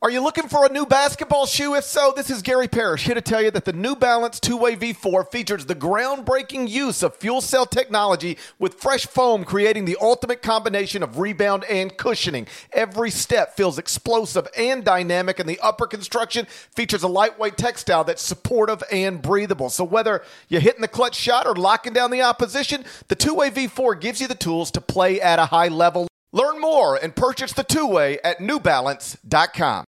Are you looking for a new basketball shoe? If so, this is Gary Parrish here to tell you that the New Balance 2-Way V4 features the groundbreaking use of fuel cell technology with fresh foam, creating the ultimate combination of rebound and cushioning. Every step feels explosive and dynamic, and the upper construction features a lightweight textile that's supportive and breathable. So whether you're hitting the clutch shot or locking down the opposition, the 2-Way V4 gives you the tools to play at a high level. Learn more and purchase the 2-Way at newbalance.com.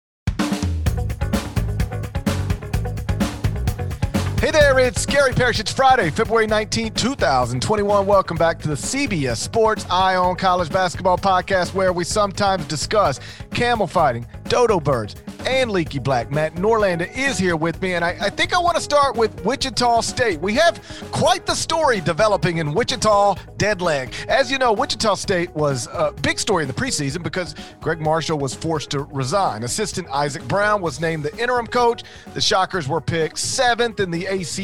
Hey there, it's Gary Parrish. It's Friday, February 19, 2021. Welcome back to the CBS Sports Eye on College Basketball podcast, where we sometimes discuss camel fighting, dodo birds, and leaky black. Matt Norlander is here with me, and I think I want to start with Wichita State. We have quite the story developing in Wichita dead leg. As you know, Wichita State was a big story in the preseason because Greg Marshall was forced to resign. Assistant Isaac Brown was named the interim coach. The Shockers were picked 7th in the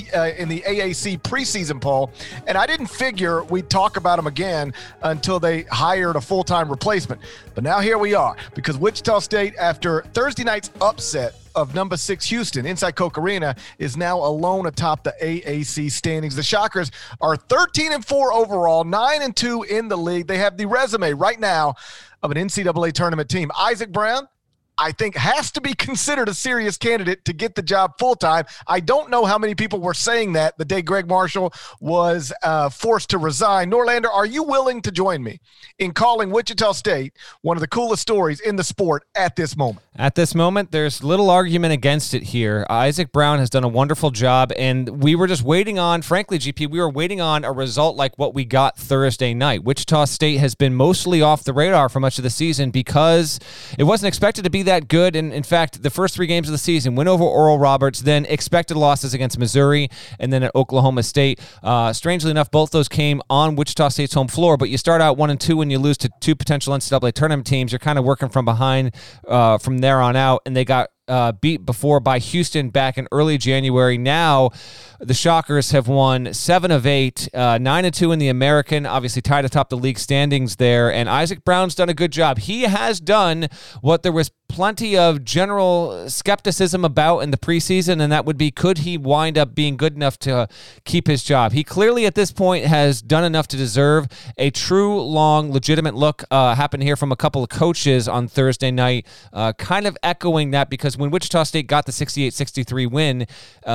AAC preseason poll, and I didn't figure we'd talk about them again until they hired a full-time replacement. But now here we are, because Wichita State, after Thursday night's upset of number 6 Houston inside Koch Arena, is now alone atop the AAC standings. The Shockers are 13-4 overall, 9-2 in the league. They have the resume right now of an NCAA tournament team. Isaac Brown, I think, has to be considered a serious candidate to get the job full-time. I don't know how many people were saying that the day Greg Marshall was forced to resign. Norlander, are you willing to join me in calling Wichita State one of the coolest stories in the sport at this moment? At this moment, there's little argument against it here. Isaac Brown has done a wonderful job, and we were just waiting on, frankly, GP, we were waiting on a result like what we got Thursday night. Wichita State has been mostly off the radar for much of the season because it wasn't expected to be that good. And in fact, the first 3 games of the season, win over Oral Roberts, then expected losses against Missouri, and then at Oklahoma State. Strangely enough, both those came on Wichita State's home floor, but you start out 1-2 when you lose to 2 potential NCAA tournament teams. You're kind of working from behind from there on out, and they got beat before by Houston back in early January. Now the Shockers have won 7 of 8, 9-2 in the American, obviously tied atop the league standings there, and Isaac Brown's done a good job. He has done what there was plenty of general skepticism about in the preseason, and that would be, could he wind up being good enough to keep his job? He clearly at this point has done enough to deserve a true, long, legitimate look. Happened to hear from a couple of coaches on Thursday night, kind of echoing that, because when Wichita State got the 68-63 win,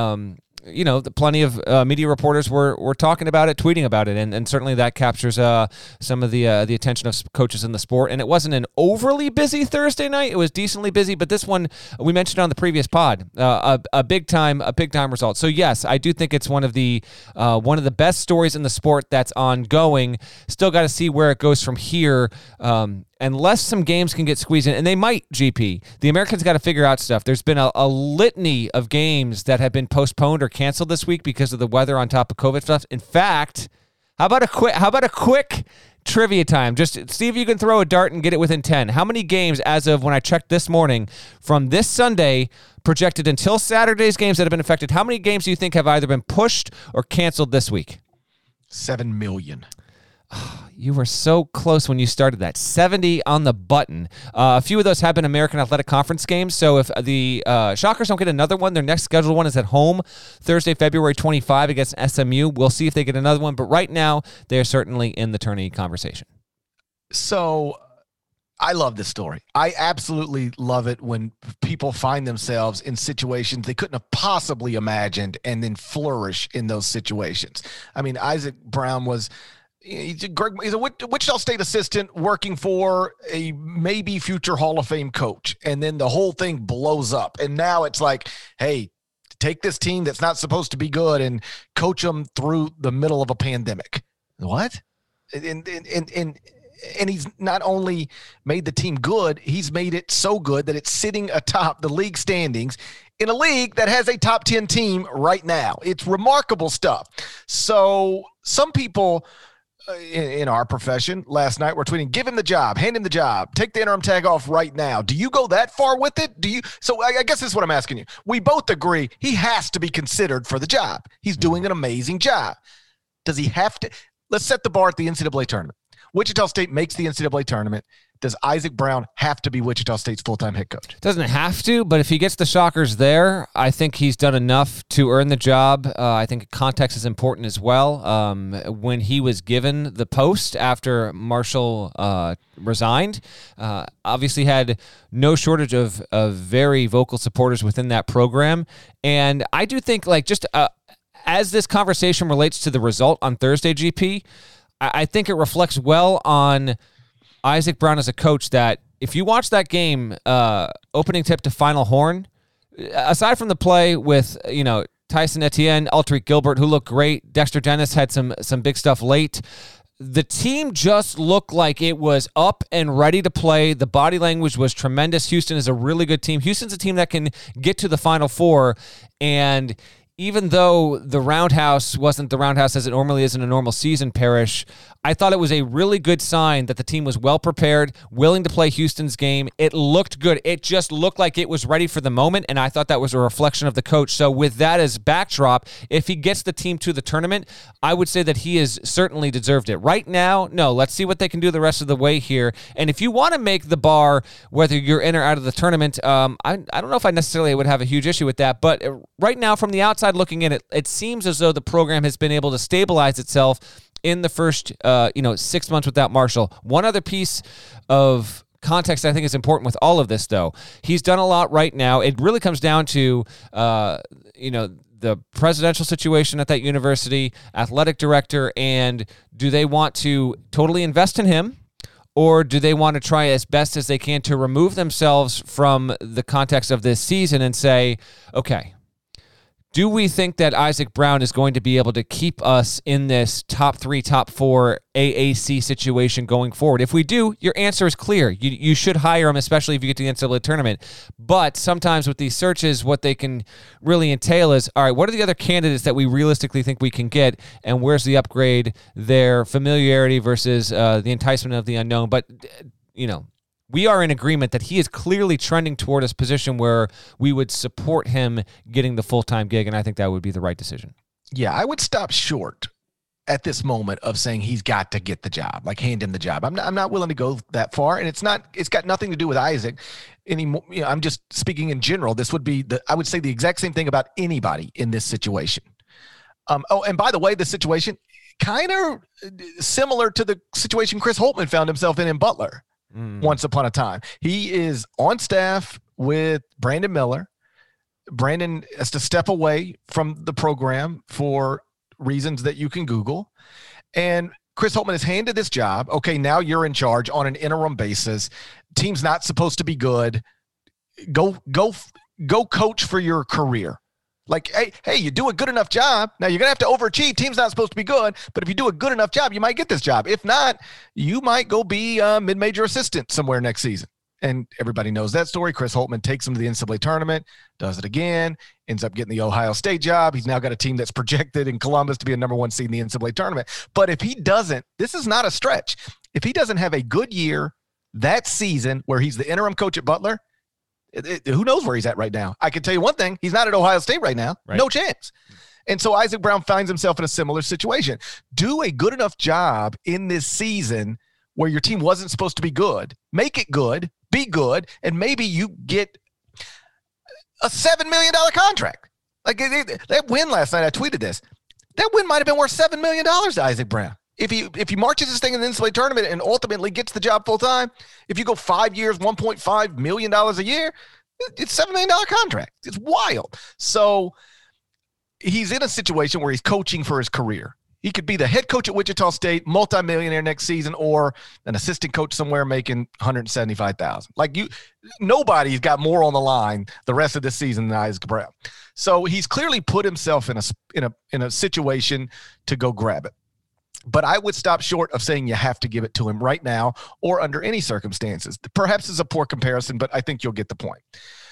plenty of media reporters were talking about it, tweeting about it, and certainly that captures some of the attention of coaches in the sport. And it wasn't an overly busy Thursday night; it was decently busy. But this one, we mentioned on the previous pod, a big time result. So yes, I do think it's one of the best stories in the sport that's ongoing. Still got to see where it goes from here. Unless some games can get squeezed in, and they might, GP. The Americans got to figure out stuff. There's been a litany of games that have been postponed or canceled this week because of the weather on top of COVID stuff. In fact, how about a quick trivia time? Just see if you can throw a dart and get it within 10. How many games, as of when I checked this morning, from this Sunday projected until Saturday's games that have been affected, how many games do you think have either been pushed or canceled this week? 7 million. You were so close when you started that. 70 on the button. A few of those have been American Athletic Conference games, so if the Shockers don't get another one, their next scheduled one is at home Thursday, February 25 against SMU. We'll see if they get another one, but right now, they're certainly in the tourney conversation. So I love this story. I absolutely love it when people find themselves in situations they couldn't have possibly imagined and then flourish in those situations. I mean, Isaac Brown he's a Wichita State assistant working for a maybe future Hall of Fame coach. And then the whole thing blows up. And now it's like, hey, take this team that's not supposed to be good and coach them through the middle of a pandemic. What? And he's not only made the team good, he's made it so good that it's sitting atop the league standings in a league that has a top 10 team right now. It's remarkable stuff. So some people in our profession last night were tweeting, give him the job, hand him the job, take the interim tag off right now. Do you go that far with it? So I guess this is what I'm asking you. We both agree he has to be considered for the job. He's doing an amazing job. Does he have to? Let's set the bar at the NCAA tournament. Wichita State makes the NCAA tournament. Does Isaac Brown have to be Wichita State's full-time head coach? Doesn't have to, but if he gets the Shockers there, I think he's done enough to earn the job. I think context is important as well. When he was given the post after Marshall resigned, obviously had no shortage of very vocal supporters within that program. And I do think, as this conversation relates to the result on Thursday, GP, I think it reflects well on Isaac Brown as a coach that if you watch that game, opening tip to final horn, aside from the play with, Tyson Etienne, Alterique Gilbert, who looked great, Dexter Dennis had some big stuff late, the team just looked like it was up and ready to play. The body language was tremendous. Houston is a really good team. Houston's a team that can get to the Final Four, and even though the roundhouse wasn't the roundhouse as it normally is in a normal season, Parrish, I thought it was a really good sign that the team was well prepared, willing to play Houston's game. It looked good. It just looked like it was ready for the moment, and I thought that was a reflection of the coach. So with that as backdrop, if he gets the team to the tournament, I would say that he has certainly deserved it. Right now, no, let's see what they can do the rest of the way here. And if you want to make the bar, whether you're in or out of the tournament, I don't know if I necessarily would have a huge issue with that, but right now from the outside looking in, it seems as though the program has been able to stabilize itself in the first 6 months without Marshall. One other piece of context I think is important with all of this, though. He's done a lot right now. It really comes down to the presidential situation at that university, athletic director, and do they want to totally invest in him, or do they want to try as best as they can to remove themselves from the context of this season and say, okay, do we think that Isaac Brown is going to be able to keep us in this top 3, top 4 AAC situation going forward? If we do, your answer is clear. You should hire him, especially if you get to the NCAA tournament. But sometimes with these searches, what they can really entail is, all right, what are the other candidates that we realistically think we can get, and where's the upgrade there, familiarity versus the enticement of the unknown? But, we are in agreement that he is clearly trending toward a position where we would support him getting the full-time gig, and I think that would be the right decision. Yeah, I would stop short at this moment of saying he's got to get the job, like hand him the job. I'm not willing to go that far, and it's got nothing to do with Isaac anymore. I'm just speaking in general. This would be I would say the exact same thing about anybody in this situation. And by the way, the situation kind of similar to the situation Chris Holtmann found himself in Butler. Once upon a time. He is on staff with Brandon Miller. Brandon has to step away from the program for reasons that you can Google. And Chris Holtmann is handed this job. Okay, now you're in charge on an interim basis. Team's not supposed to be good. Go coach for your career. Like, hey, you do a good enough job. Now, you're going to have to overachieve. Team's not supposed to be good, but if you do a good enough job, you might get this job. If not, you might go be a mid-major assistant somewhere next season. And everybody knows that story. Chris Holtmann takes him to the NCAA tournament, does it again, ends up getting the Ohio State job. He's now got a team that's projected in Columbus to be a number 1 seed in the NCAA tournament. But if he doesn't, this is not a stretch. If he doesn't have a good year that season where he's the interim coach at Butler, who knows where he's at right now? I can tell you one thing. He's not at Ohio State right now. Right. No chance. And so Isaac Brown finds himself in a similar situation. Do a good enough job in this season where your team wasn't supposed to be good. Make it good. Be good. And maybe you get a $7 million contract. Like that win last night, I tweeted this. That win might have been worth $7 million to Isaac Brown. If he marches this thing in the NCAA tournament and ultimately gets the job full time, if you go 5 years, $1.5 million a year, it's $7 million contract. It's wild. So he's in a situation where he's coaching for his career. He could be the head coach at Wichita State, multimillionaire next season, or an assistant coach somewhere making $175,000. Like nobody's got more on the line the rest of this season than Isaac Brown. So he's clearly put himself in a situation to go grab it. But I would stop short of saying you have to give it to him right now or under any circumstances. Perhaps it's a poor comparison, but I think you'll get the point.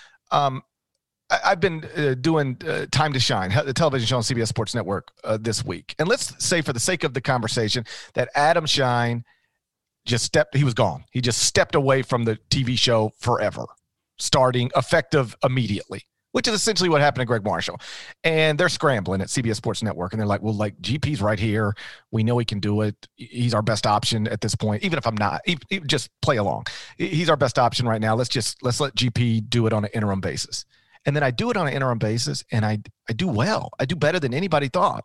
I've been doing Time to Shine, the television show on CBS Sports Network this week. And let's say for the sake of the conversation that Adam Shine he was gone. He just stepped away from the TV show forever, starting effective immediately. which is essentially what happened to Greg Marshall. And they're scrambling at CBS Sports Network, and they're like, well, like, GP's right here. We know he can do it. He's our best option at this point, even if I'm not. Just play along. He's our best option right now. Let's let GP do it on an interim basis. And then I do it on an interim basis, and I do well. I do better than anybody thought.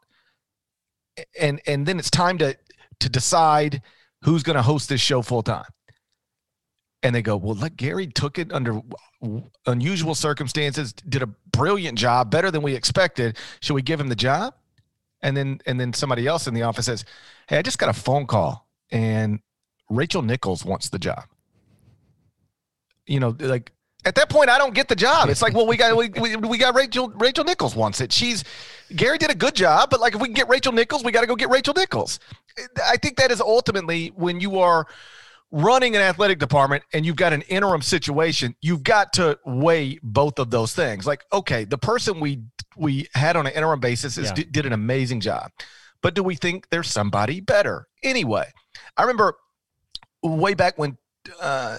And then it's time to decide who's going to host this show full time. And they go, well, look, Gary took it under unusual circumstances, did a brilliant job, better than we expected. Should we give him the job? And then somebody else in the office says, hey, I just got a phone call, and Rachel Nichols wants the job. You know, like, at that point, I don't get the job. It's like, well, we got Rachel Nichols wants it. Gary did a good job, but like, if we can get Rachel Nichols, we got to go get Rachel Nichols. I think that is ultimately when you are running an athletic department and you've got an interim situation, you've got to weigh both of those things. Like, okay, the person we had on an interim basis did an amazing job, but do we think there's somebody better? Anyway, I remember way back when I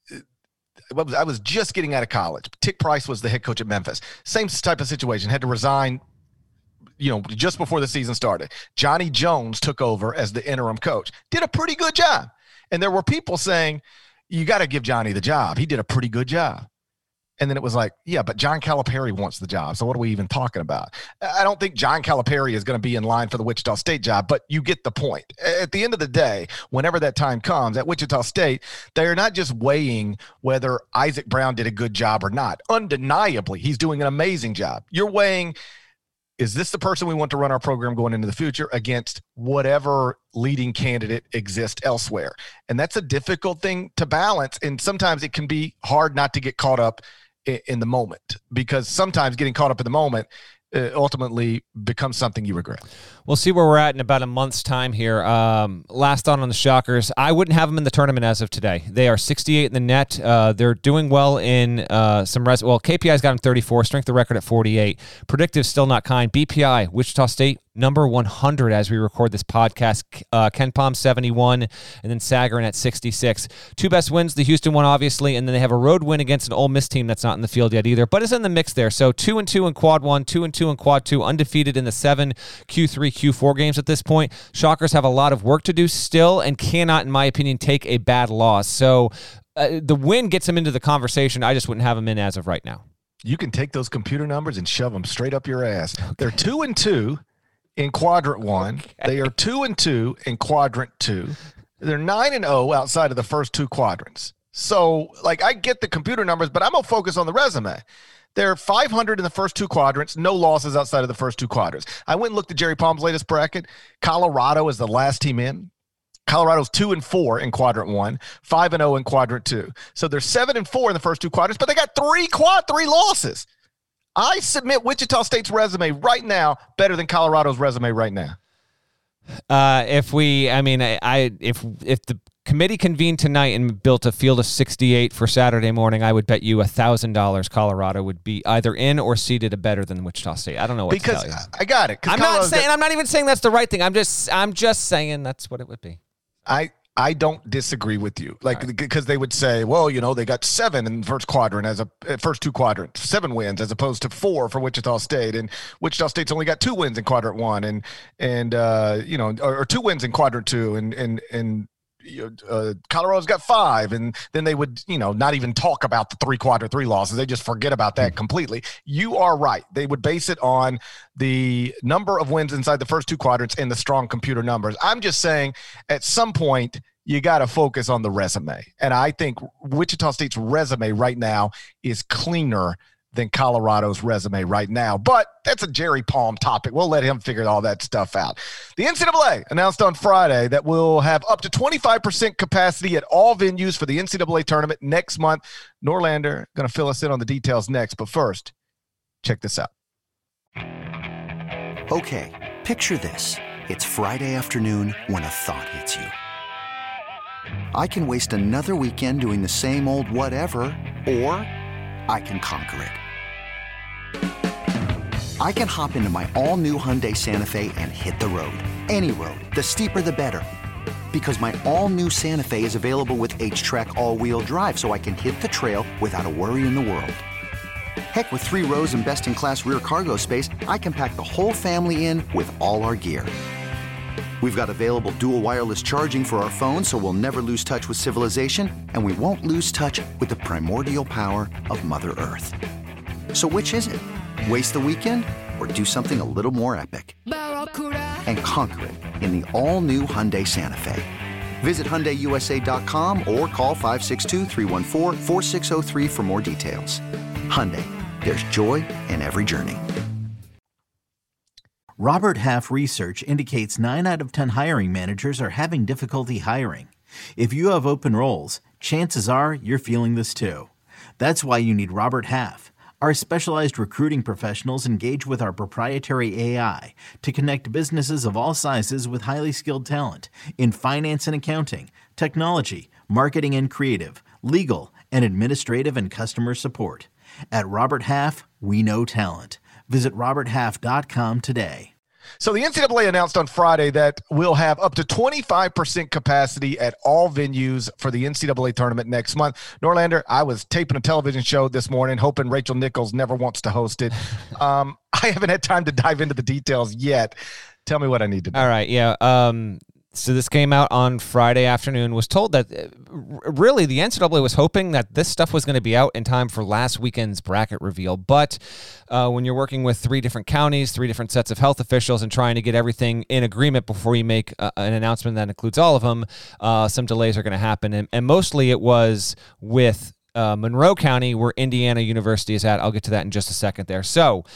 was just getting out of college. Tick Price was the head coach at Memphis. Same type of situation, had to resign, just before the season started. Johnny Jones took over as the interim coach, did a pretty good job. And there were people saying, you got to give Johnny the job. He did a pretty good job. And then it was like, yeah, but John Calipari wants the job. So what are we even talking about? I don't think John Calipari is going to be in line for the Wichita State job, but you get the point. At the end of the day, whenever that time comes at Wichita State, they're not just weighing whether Isaac Brown did a good job or not. Undeniably, he's doing an amazing job. You're weighing, is this the person we want to run our program going into the future against whatever leading candidate exists elsewhere? And that's a difficult thing to balance. And sometimes it can be hard not to get caught up in the moment, because sometimes getting caught up in the moment ultimately becomes something you regret. We'll see where we're at in about a month's time here. Last thought on the Shockers. I wouldn't have them in the tournament as of today. They are 68 in the net. They're doing well in KPI's got them 34, strength of record at 48. Predictive still not kind. BPI, Wichita State, number 100 as we record this podcast. Ken Palm 71, and then Sagarin at 66. Two best wins, the Houston one obviously, and then they have a road win against an Ole Miss team that's not in the field yet either, but is in the mix there. So 2-2 in quad 1, 2-2 in quad 2, undefeated in the 7 Q3, Q4 games at this point. Shockers have a lot of work to do still and cannot, in my opinion, take a bad loss. So the win gets them into the conversation. I just wouldn't have them in as of right now. You can take those computer numbers and shove them straight up your ass. Okay. They're 2-2 in quadrant 1. Okay. They are 2-2 in quadrant 2. They're 9-0 outside of the first two quadrants. So, like, I get the computer numbers, but I'm going to focus on the resume. They're 500 in the first two quadrants, no losses outside of the first two quadrants. I went and looked at Jerry Palm's latest bracket. Colorado is the last team in. Colorado's 2-4 in quadrant 1, 5-0 in quadrant 2. So they're 7-4 in the first two quadrants, but they got three losses. I submit Wichita State's resume right now better than Colorado's resume right now. If the committee convened tonight and built a field of 68 for Saturday morning, I would bet you $1,000 Colorado would be either in or seated better than Wichita State. I don't know what to tell you. I got it. I'm not even saying that's the right thing. I'm just saying that's what it would be. I don't disagree with you. Because they would say, well, they got 7 in the first quadrant first two quadrants, 7 wins as opposed to 4 for Wichita State. And Wichita State's only got 2 wins in quadrant 1 or 2 wins in quadrant 2 and Colorado's got 5, and then they would, not even talk about the 3 quadrant 3 losses. They just forget about that completely. You are right. They would base it on the number of wins inside the first 2 quadrants and the strong computer numbers. I'm just saying at some point you got to focus on the resume. And I think Wichita State's resume right now is cleaner than Colorado's resume right now. But that's a Jerry Palm topic. We'll let him figure all that stuff out. The NCAA announced on Friday that we'll have up to 25% capacity at all venues for the NCAA tournament next month. Norlander going to fill us in on the details next. But first, check this out. Okay, picture this. It's Friday afternoon when a thought hits you. I can waste another weekend doing the same old whatever, or I can conquer it. I can hop into my all-new Hyundai Santa Fe and hit the road. Any road. The steeper, the better. Because my all-new Santa Fe is available with H-Track all-wheel drive, so I can hit the trail without a worry in the world. Heck, with 3 rows and best-in-class rear cargo space, I can pack the whole family in with all our gear. We've got available dual wireless charging for our phones, so we'll never lose touch with civilization, and we won't lose touch with the primordial power of Mother Earth. So which is it? Waste the weekend or do something a little more epic? And conquer it in the all-new Hyundai Santa Fe. Visit HyundaiUSA.com or call 562-314-4603 for more details. Hyundai, there's joy in every journey. Robert Half research indicates 9 out of 10 hiring managers are having difficulty hiring. If you have open roles, chances are you're feeling this too. That's why you need Robert Half. Our specialized recruiting professionals engage with our proprietary AI to connect businesses of all sizes with highly skilled talent in finance and accounting, technology, marketing and creative, legal, and administrative and customer support. At Robert Half, we know talent. Visit roberthalf.com today. So the NCAA announced on Friday that we'll have up to 25% capacity at all venues for the NCAA tournament next month. Norlander, I was taping a television show this morning, hoping Rachel Nichols never wants to host it. I haven't had time to dive into the details yet. Tell me what I need to know. All right, yeah. So this came out on Friday afternoon, was told that really the NCAA was hoping that this stuff was going to be out in time for last weekend's bracket reveal. But when you're working with 3 different counties, 3 different sets of health officials and trying to get everything in agreement before you make an announcement that includes all of them, some delays are going to happen. And mostly it was with Monroe County, where Indiana University is at. I'll get to that in just a second there. So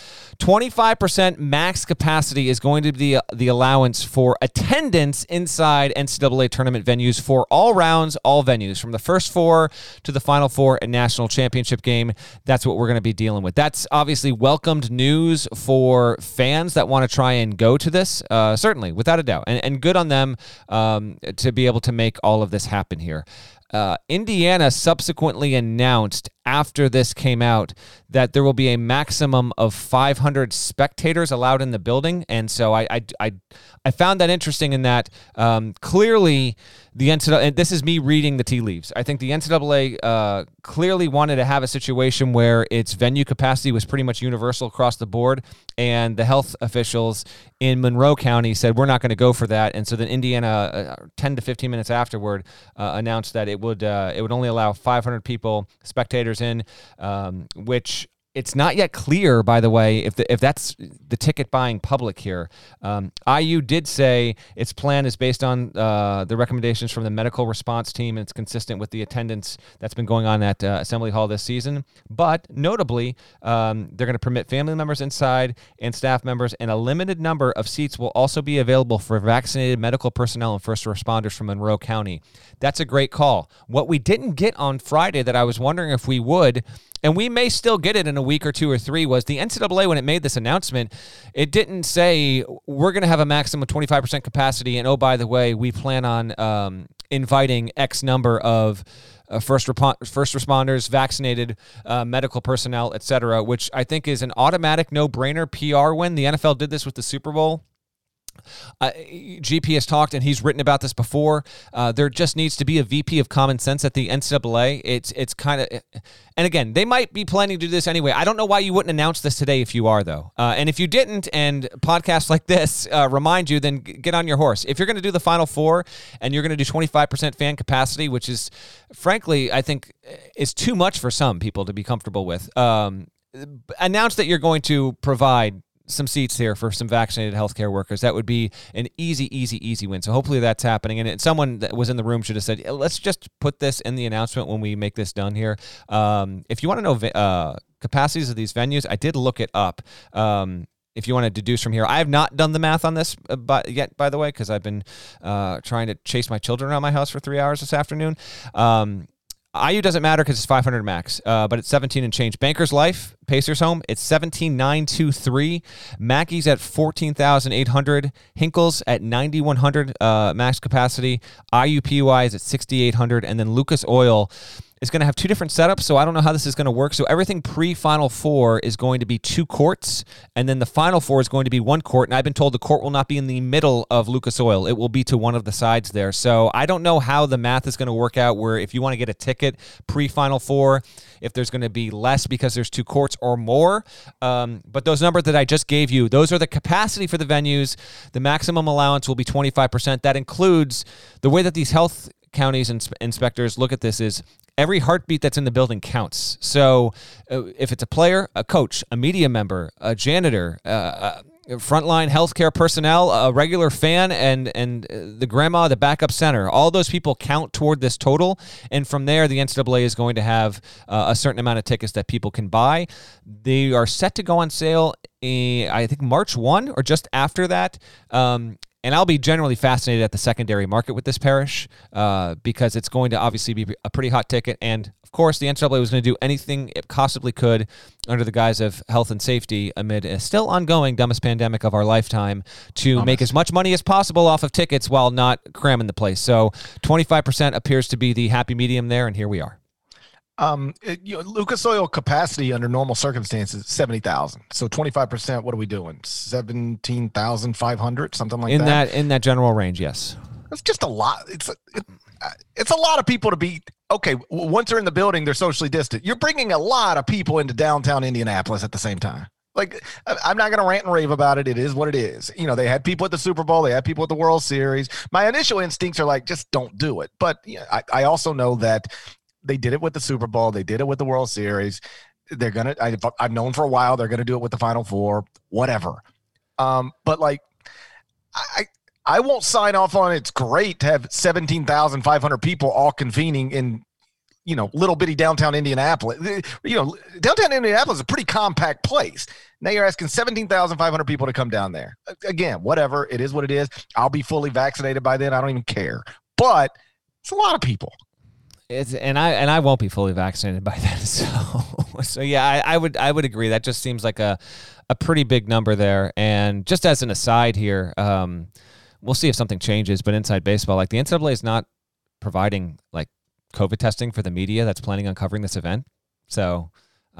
25% max capacity is going to be the allowance for attendance inside NCAA tournament venues for all rounds, all venues, from the first 4 to the final 4 and national championship game. That's what we're going to be dealing with. That's obviously welcomed news for fans that want to try and go to this, certainly, without a doubt. And good on them to be able to make all of this happen here. Indiana subsequently announced after this came out that there will be a maximum of 500 spectators allowed in the building. And so I found that interesting in that clearly the NCAA, and this is me reading the tea leaves, I think the NCAA clearly wanted to have a situation where its venue capacity was pretty much universal across the board, and the health officials in Monroe County said, we're not going to go for that. And so then Indiana, 10 to 15 minutes afterward, announced that it would only allow 500 people, spectators in, which it's not yet clear, by the way, if that's the ticket buying public here. IU did say its plan is based on the recommendations from the medical response team, and it's consistent with the attendance that's been going on at Assembly Hall this season. But notably, they're going to permit family members inside and staff members, and a limited number of seats will also be available for vaccinated medical personnel and first responders from Monroe County. That's a great call. What we didn't get on Friday that I was wondering if we would, and we may still get it in a week or 2 or 3, was the NCAA, when it made this announcement, it didn't say we're going to have a maximum of 25% capacity, and oh, by the way, we plan on inviting X number of first responders, vaccinated medical personnel, etc., which I think is an automatic no-brainer PR win. The NFL did this with the Super Bowl. GP has talked, and he's written about this before. There just needs to be a VP of common sense at the NCAA. It's kind of, and again, they might be planning to do this anyway. I don't know why you wouldn't announce this today if you are, though. And if you didn't, and podcasts like this remind you, then get on your horse. If you're going to do the Final Four and you're going to do 25% fan capacity, which is, frankly, I think is too much for some people to be comfortable with, announce that you're going to provide some seats here for some vaccinated healthcare workers. That would be an easy win. So hopefully that's happening. And someone that was in the room should have said, let's just put this in the announcement when we make this done here. If you want to know capacities of these venues, I did look it up. If you want to deduce from here, I have not done the math on this yet, by the way, because I've been trying to chase my children around my house for 3 hours this afternoon. IU doesn't matter because it's 500 max, but it's 17 and change. Bankers Life, Pacers home, it's 17,923. Mackey's at 14,800. Hinkle's at 9,100 max capacity. IUPUI is at 6,800. And then Lucas Oil, is going to have two different setups, so I don't know how this is going to work. So everything pre-Final Four is going to be 2 courts, and then the Final Four is going to be 1 court, and I've been told the court will not be in the middle of Lucas Oil. It will be to one of the sides there. So I don't know how the math is going to work out, where if you want to get a ticket pre-Final Four, if there's going to be less because there's 2 courts or more. But those numbers that I just gave you, those are the capacity for the venues. The maximum allowance will be 25%. That includes the way that these health counties and inspectors look at this is every heartbeat that's in the building counts. So if it's a player, a coach, a media member, a janitor, frontline healthcare personnel, a regular fan, and the grandma, the backup center, all those people count toward this total. And from there, the NCAA is going to have a certain amount of tickets that people can buy. They are set to go on sale I think March 1 or just after that. And I'll be generally fascinated at the secondary market with this parish because it's going to obviously be a pretty hot ticket. And, of course, the NCAA was going to do anything it possibly could under the guise of health and safety amid a still ongoing dumbest pandemic of our lifetime to make as much money as possible off of tickets while not cramming the place. So 25% appears to be the happy medium there, and here we are. Lucas Oil capacity under normal circumstances, 70,000. So 25%, what are we doing? 17,500, something like that? In that general range, yes. That's just a lot. It's a lot of people to be, okay, once they're in the building, they're socially distant. You're bringing a lot of people into downtown Indianapolis at the same time. Like, I'm not going to rant and rave about it. It is what it is. They had people at the Super Bowl. They had people at the World Series. My initial instincts are like, just don't do it. But I also know that they did it with the Super Bowl. They did it with the World Series. They're going to – I've known for a while they're going to do it with the Final Four, whatever. But, like, I won't sign off on it's great to have 17,500 people all convening in, little bitty downtown Indianapolis. Downtown Indianapolis is a pretty compact place. Now you're asking 17,500 people to come down there. Again, whatever. It is what it is. I'll be fully vaccinated by then. I don't even care. But it's a lot of people. And I won't be fully vaccinated by then, so yeah, I would agree. That just seems like a pretty big number there. And just as an aside here, we'll see if something changes. But inside baseball, like the NCAA is not providing like COVID testing for the media that's planning on covering this event, so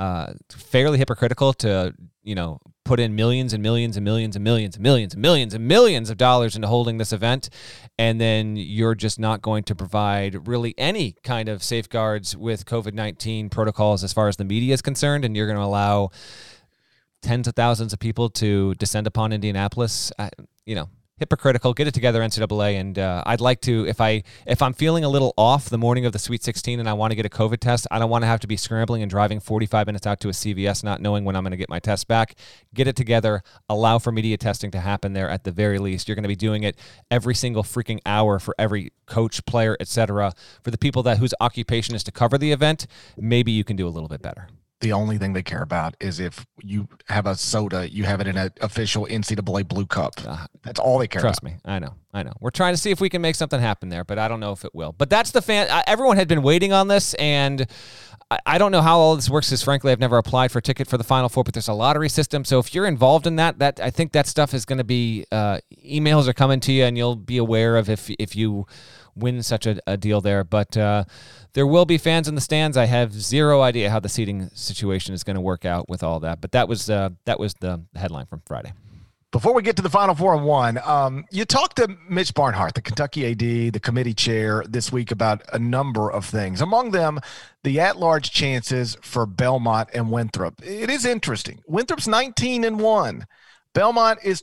fairly hypocritical to put in millions and millions and millions and millions and millions and millions and millions of dollars into holding this event, and then you're just not going to provide really any kind of safeguards with COVID-19 protocols as far as the media is concerned, and you're going to allow tens of thousands of people to descend upon Indianapolis. Hypocritical. Get it together, NCAA. And I'd like to, if I'm feeling a little off the morning of the Sweet 16 and I want to get a COVID test, I don't want to have to be scrambling and driving 45 minutes out to a CVS not knowing when I'm going to get my test back. Get it together. Allow for media testing to happen there at the very least. You're going to be doing it every single freaking hour for every coach, player, etc. For the people whose occupation is to cover the event, maybe you can do a little bit better. The only thing they care about is if you have a soda, you have it in an official NCAA blue cup. That's all they care about. Trust me. I know. We're trying to see if we can make something happen there, but I don't know if it will. But that's the everyone had been waiting on this, and I don't know how all this works because, frankly, I've never applied for a ticket for the Final Four, but there's a lottery system. So if you're involved in that I think that stuff is going to be emails are coming to you, and you'll be aware of if you win such a deal there. But there will be fans in the stands. I have zero idea how the seating situation is going to work out with all that. But that was the headline from Friday. Before we get to the Final Four and one, you talked to Mitch Barnhart, the Kentucky AD, the committee chair, this week about a number of things. Among them, the at-large chances for Belmont and Winthrop. It is interesting. Winthrop's 19-1. Belmont is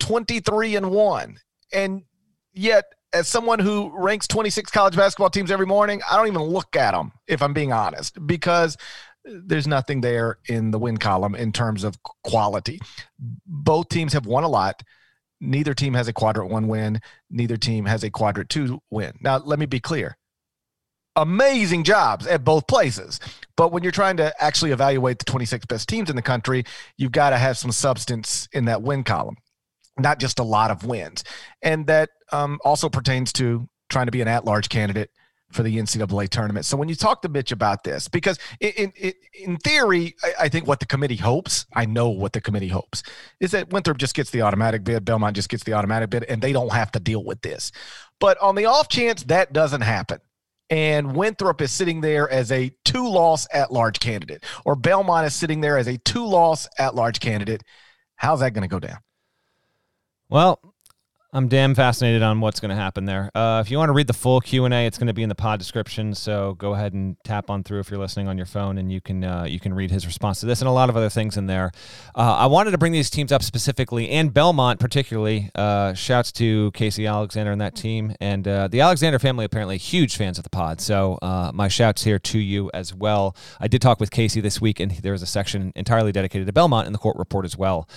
23-1. And yet, as someone who ranks 26 college basketball teams every morning, I don't even look at them, if I'm being honest, because there's nothing there in the win column in terms of quality. Both teams have won a lot. Neither team has a quadrant 1 win. Neither team has a quadrant 2 win. Now, let me be clear. Amazing jobs at both places. But when you're trying to actually evaluate the 26 best teams in the country, you've got to have some substance in that win column, not just a lot of wins. And that also pertains to trying to be an at-large candidate for the NCAA tournament. So when you talk to Mitch about this, because in theory, I think what the committee hopes, I know what the committee hopes, is that Winthrop just gets the automatic bid, Belmont just gets the automatic bid, and they don't have to deal with this. But on the off chance that doesn't happen, and Winthrop is sitting there as a 2-loss at-large candidate, or Belmont is sitting there as a 2-loss at-large candidate, how's that going to go down? Well, I'm damn fascinated on what's going to happen there. If you want to read the full Q&A, it's going to be in the pod description, so go ahead and tap on through if you're listening on your phone, and you can read his response to this and a lot of other things in there. I wanted to bring these teams up specifically, and Belmont particularly. Shouts to Casey Alexander and that team, and the Alexander family apparently huge fans of the pod, so my shouts here to you as well. I did talk with Casey this week, and there was a section entirely dedicated to Belmont in the court report as well.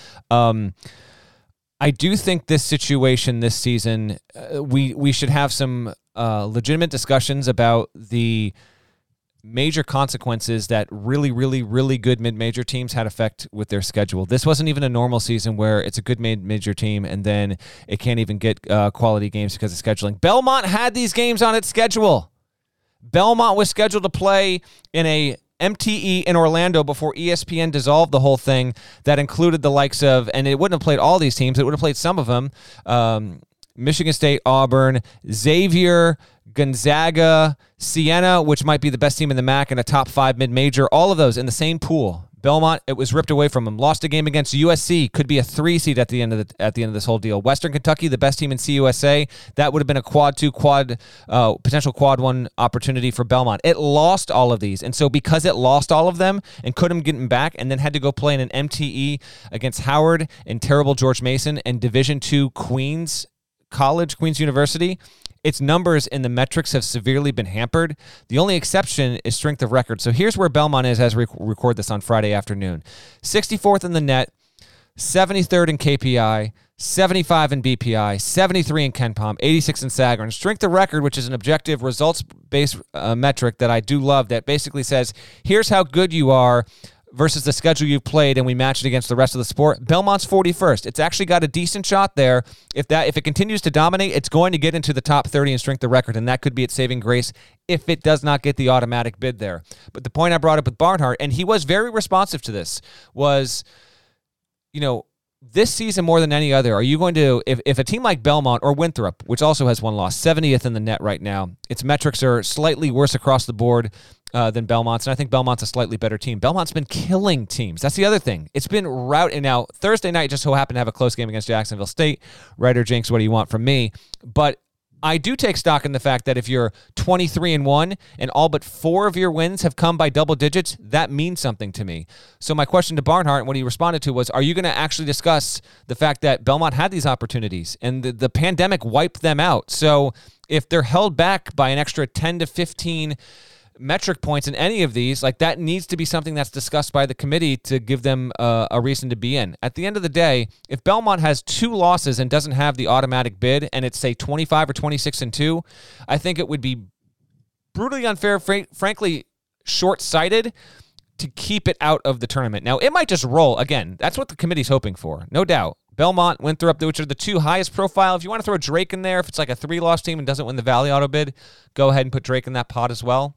I do think this situation this season, we should have some legitimate discussions about the major consequences that really, really, really good mid-major teams had effect with their schedule. This wasn't even a normal season where it's a good mid-major team and then it can't even get quality games because of scheduling. Belmont had these games on its schedule. Belmont was scheduled to play in a MTE in Orlando before ESPN dissolved the whole thing. That included the likes of, and it wouldn't have played all these teams, it would have played some of them, Michigan State, Auburn, Xavier, Gonzaga, Siena, which might be the best team in the MAC and a top 5 mid-major, all of those in the same pool. Belmont, it was ripped away from them. Lost a game against USC, could be a 3 seed at the end of this whole deal. Western Kentucky, the best team in CUSA, that would have been a potential quad 1 opportunity for Belmont. It lost all of these, and so because it lost all of them and couldn't get them back, and then had to go play in an MTE against Howard and terrible George Mason and Division II Queens University, its numbers in the metrics have severely been hampered. The only exception is strength of record. So here's where Belmont is as we record this on Friday afternoon. 64th in the net, 73rd in KPI, 75 in BPI, 73 in KenPom, 86 in Sagarin. Strength of record, which is an objective results-based metric that I do love, that basically says, here's how good you are versus the schedule you've played, and we match it against the rest of the sport. Belmont's 41st. It's actually got a decent shot there. If it continues to dominate, it's going to get into the top 30 in strength of record, and that could be its saving grace if it does not get the automatic bid there. But the point I brought up with Barnhart, and he was very responsive to this, was, this season more than any other, are you going to, if a team like Belmont or Winthrop, which also has one loss, 70th in the net right now, its metrics are slightly worse across the board than Belmont's, and I think Belmont's a slightly better team. Belmont's been killing teams. That's the other thing. It's been routing out. Thursday night just so happened to have a close game against Jacksonville State. Ryder Jinx, what do you want from me? But I do take stock in the fact that if you're 23-1 and all but 4 of your wins have come by double digits, that means something to me. So my question to Barnhart and what he responded to was, are you going to actually discuss the fact that Belmont had these opportunities and the pandemic wiped them out? So if they're held back by an extra 10 to 15 metric points in any of these, like, that needs to be something that's discussed by the committee to give them a reason to be in. At the end of the day, if Belmont has 2 losses and doesn't have the automatic bid, and it's, say, 25 or 26-2, I think it would be brutally unfair, frankly, short-sighted to keep it out of the tournament. Now, it might just roll. Again, that's what the committee's hoping for, no doubt. Belmont, Winthrop, which are the 2 highest profile. If you want to throw Drake in there, if it's like a 3-loss team and doesn't win the Valley Auto bid, go ahead and put Drake in that pot as well.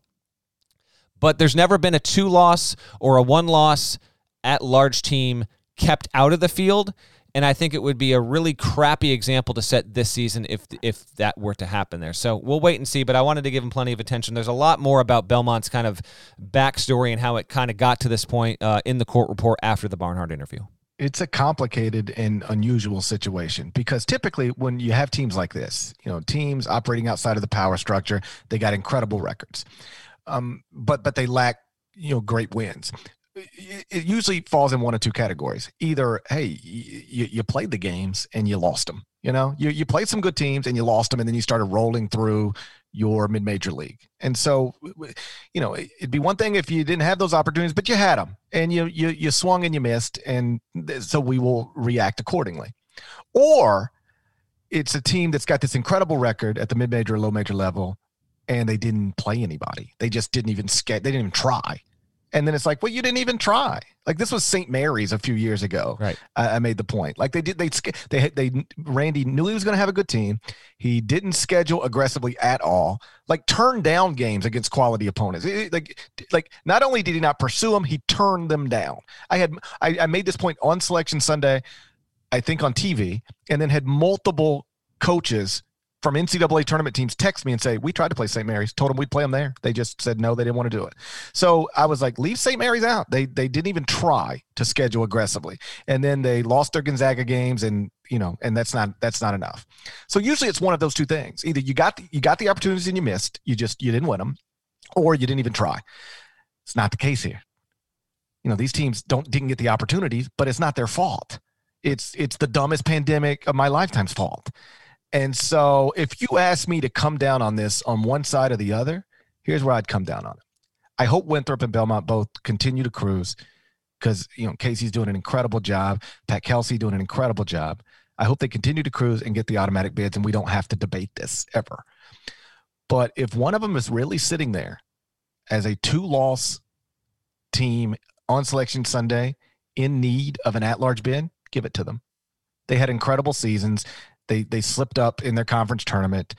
But there's never been a 2-loss or a 1-loss at-large team kept out of the field, and I think it would be a really crappy example to set this season if that were to happen there. So we'll wait and see, but I wanted to give him plenty of attention. There's a lot more about Belmont's kind of backstory and how it kind of got to this point in the court report after the Barnhart interview. It's a complicated and unusual situation because typically when you have teams like this, teams operating outside of the power structure, they got incredible records. But they lack, great wins. It usually falls in one of 2 categories. Either, hey, you played the games and you lost them. You played some good teams and you lost them, and then you started rolling through your mid-major league. And so, it'd be one thing if you didn't have those opportunities, but you had them and you swung and you missed, and so we will react accordingly. Or it's a team that's got this incredible record at the mid-major or low-major level, and they didn't play anybody. They just didn't even they didn't even try. And then it's like, well, you didn't even try. Like, this was St. Mary's a few years ago. Right. I made the point. Like, Randy knew he was going to have a good team. He didn't schedule aggressively at all. Like, turned down games against quality opponents. Like not only did he not pursue them, he turned them down. I made this point on Selection Sunday, I think on TV, and then had multiple coaches from NCAA tournament teams text me and say, we tried to play St. Mary's, told them we'd play them there. They just said no, they didn't want to do it. So I was like, leave St. Mary's out. They didn't even try to schedule aggressively. And then they lost their Gonzaga games, and and that's not enough. So usually it's one of those two things. Either you got the opportunities and you missed, you didn't win them, or you didn't even try. It's not the case here. These teams didn't get the opportunities, but it's not their fault. It's the dumbest pandemic of my lifetime's fault. And so if you ask me to come down on this on one side or the other, here's where I'd come down on it. I hope Winthrop and Belmont both continue to cruise because, Casey's doing an incredible job. Pat Kelsey doing an incredible job. I hope they continue to cruise and get the automatic bids, and we don't have to debate this ever. But if one of them is really sitting there as a 2-loss team on Selection Sunday in need of an at-large bid, give it to them. They had incredible seasons. They slipped up in their conference tournament.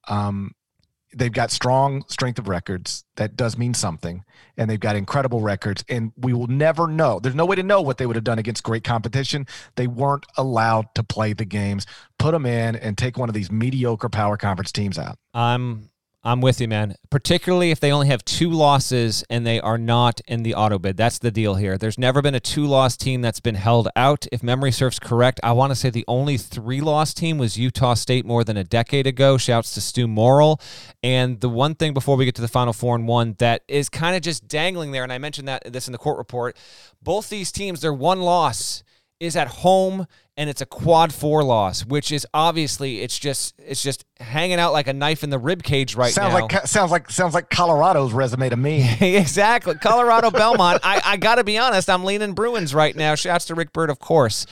They've got strong strength of records. That does mean something. And they've got incredible records. And we will never know. There's no way to know what they would have done against great competition. They weren't allowed to play the games. Put them in and take one of these mediocre power conference teams out. I'm with you, man. Particularly if they only have 2 losses and they are not in the auto bid. That's the deal here. There's never been a 2-loss team that's been held out. If memory serves correct, I want to say the only 3-loss team was Utah State more than a decade ago. Shouts to Stu Morrill. And the one thing before we get to the Final Four and 1 that is kind of just dangling there, and I mentioned this in the court report, both these teams, their one loss is at home, and it's a quad 4 loss, which is obviously it's just hanging out like a knife in the rib cage now. Sounds like Colorado's resume to me. Exactly, Colorado Belmont. I got to be honest, I'm leaning Bruins right now. Shouts to Rick Byrd, of course.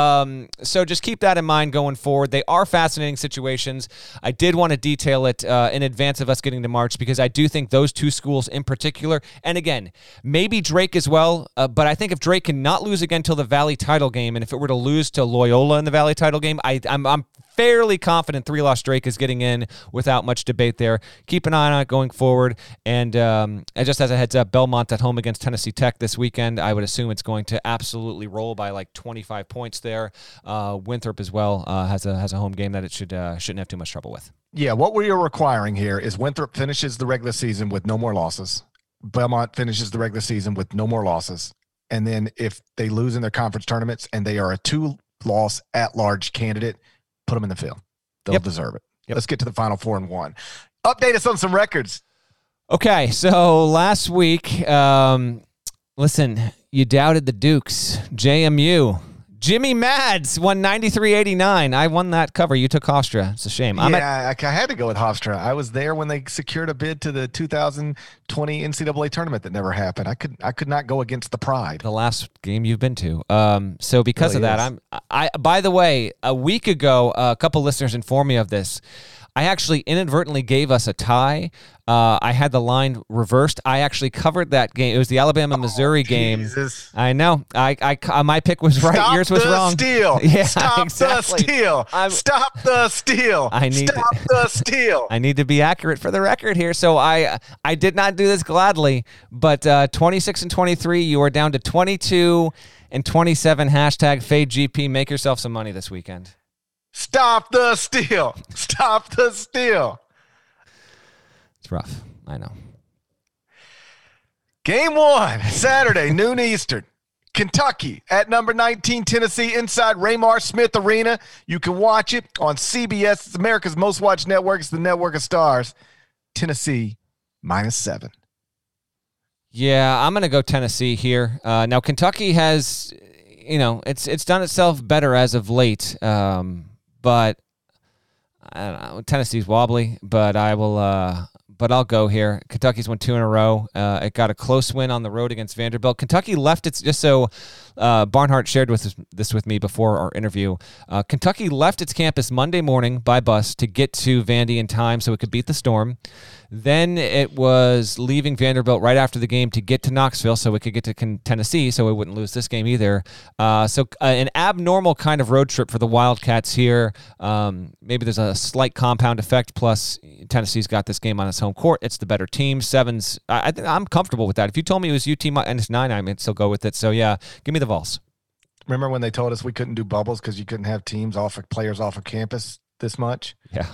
So just keep that in mind going forward. They are fascinating situations. I did want to detail it in advance of us getting to March because I do think those 2 schools in particular, and again, maybe Drake as well, but I think if Drake cannot lose again till the Valley title game, and if it were to lose to Loyola in the Valley title game, I'm fairly confident 3-loss Drake is getting in without much debate there. Keep an eye on it going forward. And just as a heads up, Belmont at home against Tennessee Tech this weekend. I would assume it's going to absolutely roll by like 25 points there. Winthrop as well has a home game that it shouldn't have too much trouble with. Yeah, what we are requiring here is Winthrop finishes the regular season with no more losses. Belmont finishes the regular season with no more losses. And then if they lose in their conference tournaments and they are a 2-loss at-large candidate, put them in the field. They'll deserve it. Yep. Let's get to the Final Four and 1. Update us on some records. Okay, so last week, listen, you doubted the Dukes. JMU. Jimmy Mads won 93-89. I won that cover. You took Hofstra. It's a shame. I had to go with Hofstra. I was there when they secured a bid to the 2020 NCAA tournament that never happened. I could not go against the pride. The last game you've been to. So because of that, by the way, a week ago, a couple listeners informed me of this. I actually inadvertently gave us a tie. I had the line reversed. I actually covered that game. It was the Alabama-Missouri game. I know. My pick was right. Stop Yours was wrong. Steal. Yeah, Stop exactly. the steal. Stop the steal. Stop the steal. I need to be accurate for the record here. So I did not do this gladly, but 26-23, you are down to 22-27. Hashtag FadeGP. Make yourself some money this weekend. Stop the steal. Stop the steal. It's rough. I know. Game 1, Saturday, noon Eastern. Kentucky at number 19, Tennessee, inside Raymar Smith Arena. You can watch it on CBS. It's America's most watched network. It's the network of stars. Tennessee, -7. Yeah, I'm going to go Tennessee here. Now, Kentucky has, it's done itself better as of late. But I don't know. Tennessee's wobbly, but I'll go here. Kentucky's won 2 in a row. It got a close win on the road against Vanderbilt. Kentucky left its, just so Barnhart shared this with me before our interview. Kentucky left its campus Monday morning by bus to get to Vandy in time so it could beat the Storm. Then it was leaving Vanderbilt right after the game to get to Knoxville so it could get to Tennessee so it wouldn't lose this game either. So an abnormal kind of road trip for the Wildcats here. Maybe there's a slight compound effect, plus Tennessee's got this game on its home court. It's the better team. 7's, I'm comfortable with that. If you told me it was UT minus 9, I might still go with it. So, yeah, give me the Vols. Remember when they told us we couldn't do bubbles because you couldn't have players off of campus this much? Yeah.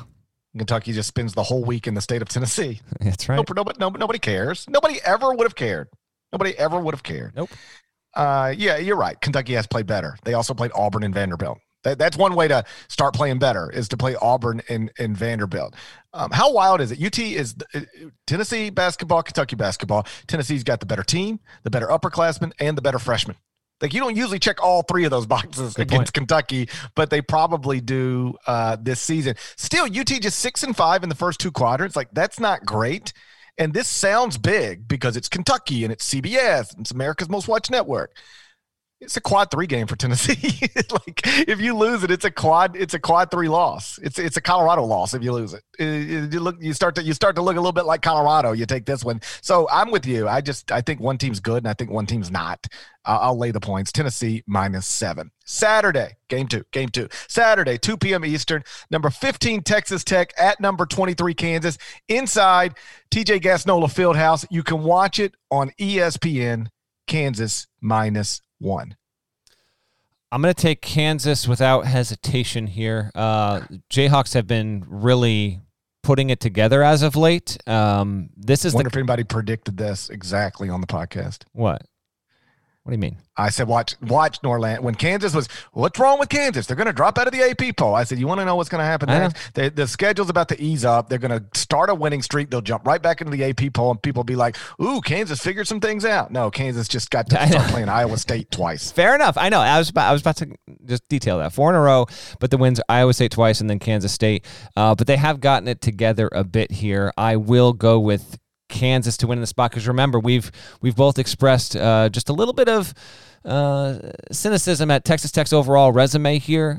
Kentucky just spends the whole week in the state of Tennessee. That's right. Nobody cares. Nobody ever would have cared. Nope. Yeah, you're right. Kentucky has played better. They also played Auburn and Vanderbilt. That's one way to start playing better, is to play Auburn and Vanderbilt. How wild is it? UT is Tennessee basketball, Kentucky basketball. Tennessee's got the better team, the better upperclassmen, and the better freshmen. Like, you don't usually check all three of those boxes against Kentucky, but they probably do this season. Still, UT just 6-5 in the first two quadrants. Like, that's not great. And this sounds big because it's Kentucky and it's CBS and it's America's Most Watched Network. It's a quad 3 game for Tennessee. Like, if you lose it, it's a quad 3 loss. It's a Colorado loss if you lose it. You start to look a little bit like Colorado. You take this one. So I'm with you. I think one team's good and I think one team's not. I'll lay the points. Tennessee -7. Saturday, game two. Saturday, 2 p.m. Eastern. Number 15 Texas Tech at number 23 Kansas inside TJ Gasnola Fieldhouse. You can watch it on ESPN. Kansas -1. I'm going to take Kansas without hesitation here. Jayhawks have been really putting it together as of late. This is wonder if anybody predicted this exactly on the podcast. What? What do you mean? I said, watch Norland. When Kansas was, what's wrong with Kansas? They're going to drop out of the AP poll. I said, you want to know what's going to happen next? The schedule's about to ease up. They're going to start a winning streak. They'll jump right back into the AP poll, and people will be like, ooh, Kansas figured some things out. No, Kansas just got to start playing Iowa State twice. Fair enough. I know. I was about to just detail that. 4 in a row, but the wins Iowa State twice and then Kansas State. But they have gotten it together a bit here. I will go with Kansas to win in the spot, because remember, we've both expressed just a little bit of cynicism at Texas Tech's overall resume here.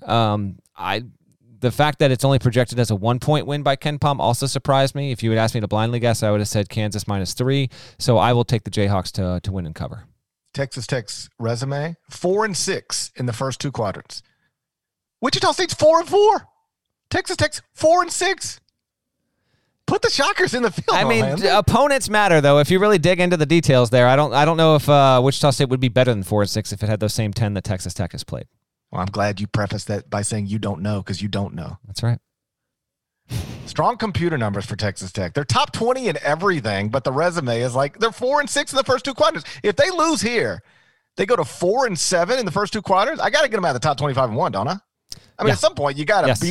The fact that it's only projected as a 1-point win by KenPom also surprised me. If you had asked me to blindly guess, I would have said Kansas -3. So I will take the Jayhawks to win and cover. Texas Tech's resume, 4-6 in the first two quadrants. Wichita State's 4-4. Texas Tech's 4-6. Put the Shockers in the field. I mean, opponents matter, though. If you really dig into the details there, I don't know if Wichita State would be better than 4-6 if it had those same 10 that Texas Tech has played. Well, I'm glad you prefaced that by saying you don't know, because you don't know. That's right. Strong computer numbers for Texas Tech. They're top 20 in everything, but the resume is like they're 4-6 in the first two quadrants. If they lose here, they go to 4-7 in the first two quadrants. I got to get them out of the top 25 and 1, don't I? I mean, at some point you gotta beat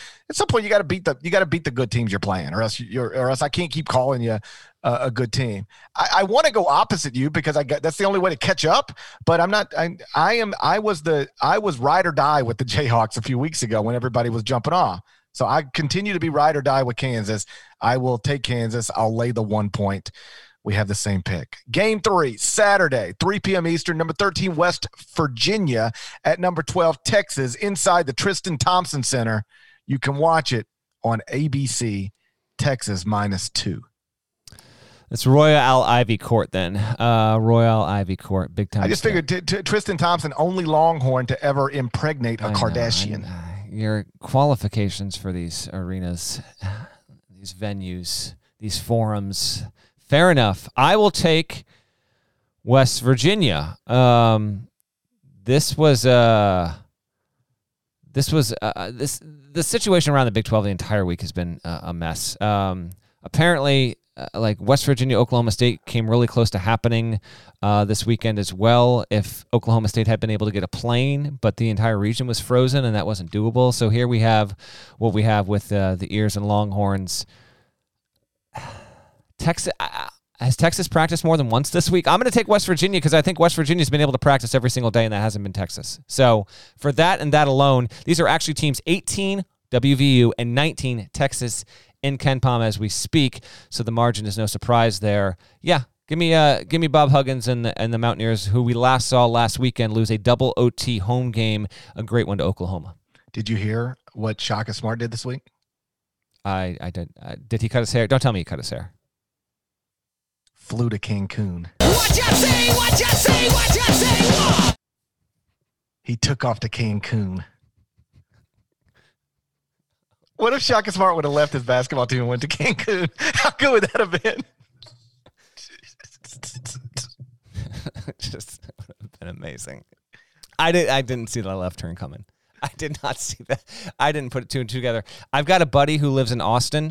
the good teams you're playing, or else I can't keep calling you a good team. I want to go opposite you because that's the only way to catch up. But I'm not. I was ride or die with the Jayhawks a few weeks ago when everybody was jumping off. So I continue to be ride or die with Kansas. I will take Kansas. I'll lay the 1 point. We have the same pick. Game 3, Saturday, 3 p.m. Eastern, number 13, West Virginia at number 12, Texas, inside the Tristan Thompson Center. You can watch it on ABC, Texas -2. It's Royal Ivy Court then. Royal Ivy Court, big time. I just figured Tristan Thompson, only Longhorn to ever impregnate a Kardashian. Your qualifications for these arenas, these venues, these forums. Fair enough. I will take West Virginia. The situation around the Big 12 the entire week has been a mess. Apparently, like West Virginia, Oklahoma State came really close to happening this weekend as well. If Oklahoma State had been able to get a plane, but the entire region was frozen and that wasn't doable. So here we have what we have with the Ears and Longhorns. Texas has Texas practiced more than once this week? I'm going to take West Virginia because I think West Virginia's been able to practice every single day, and that hasn't been Texas. So for that and that alone, these are actually teams 18 WVU and 19 Texas in KenPom as we speak. So the margin is no surprise there. Yeah, give me Bob Huggins and the Mountaineers, who we last saw last weekend lose a double OT home game, a great one to Oklahoma. Did you hear what Shaka Smart did this week? I did. Did he cut his hair? Don't tell me he cut his hair. Flew to Cancun. What you say? What you say? What you say? What? He took off to Cancun. What if Shaka Smart would have left his basketball team and went to Cancun? How good would that have been? Just would have been amazing. I didn't see the left turn coming. I did not see that. I didn't put two and two together. I've got a buddy who lives in Austin,